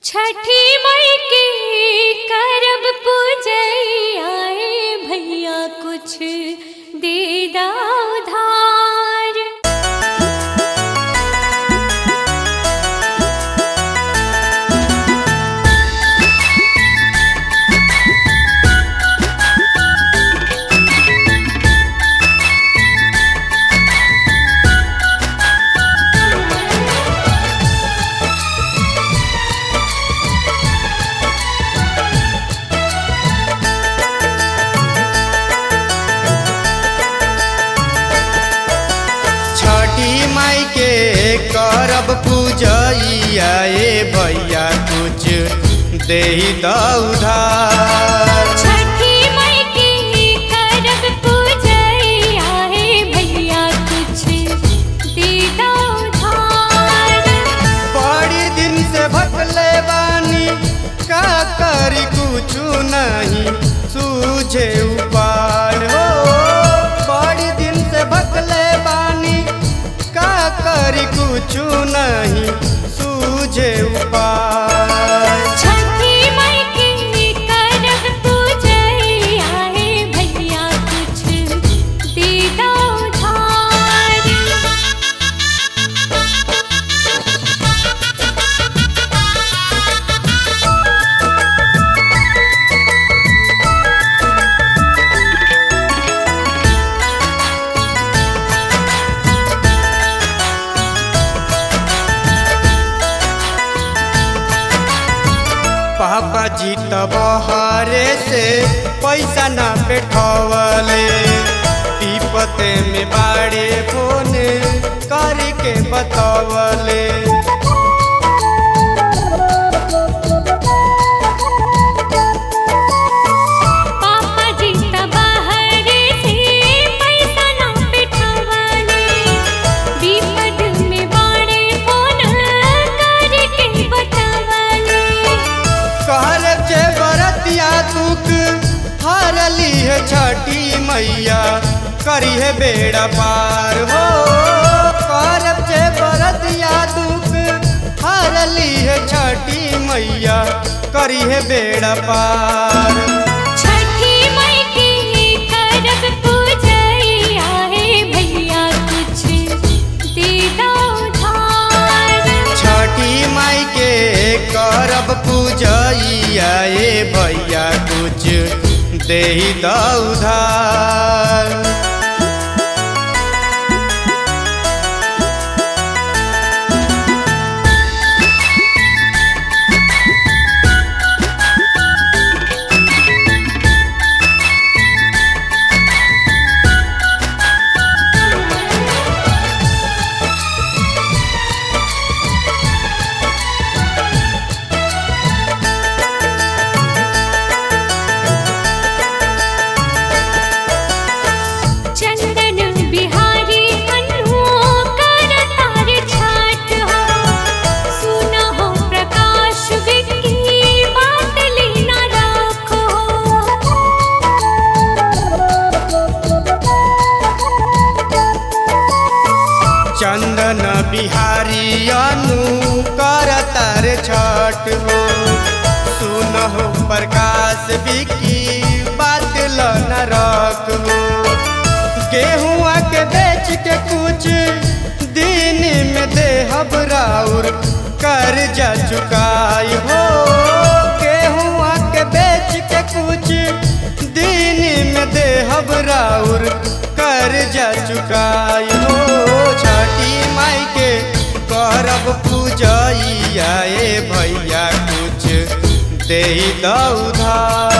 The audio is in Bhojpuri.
छठी मई के करब पूजैया भैया कुछ दे दा उधार। माई के करब पूजैया भैया कुछ दे दा उधार। छठी मई के करब पूजैया भैया कुछ दे दा उधार। बड़ी दिन से भटले बानी का करी कुछ नहीं सूझे उपाय हो। बड़ी दिन से भटले बानी का करी कुछ नहीं सूझे उपाय। छठी मई के करब पूजैया भैया कुछ दे दा उधार। पापा जी तबहरे से पैसा ना बैठवले विपते में बाड़े फोन करके बतवले। पापा जी तबहरे से पैसा ना बैठवले विपत में बाड़े फोन करके बतवले। कहर जे बरतिया दुख हरली है छठी मैया करी है बेड़ा पार हो। कहर जे बरतिया दुख हरली है छठी मैया करी है बेड़ा पार। छठी मई के करब पूजैया भैया कुछ दे दा उधार। छठी माई के करब पूजैया भैया कुछ दे दा उधार। चंदन बिहारी अन्नू करतार छाट हो। सुना हो प्रकाश विक्की बात लीना राखो। चंदन बिहारी अनु करतार छठ हो। सुनहो प्रकाश विकी बात न रख हो। गेहुआ के बेच के कुछ दिन में देहब राउर कर्जा चुकाई हो। गेहुआ के बेच के कुछ दिन में देहब राउर कर्जा चुकाई हो। छठी माई के करब पूजैया भैया कुछ दे दा उधार।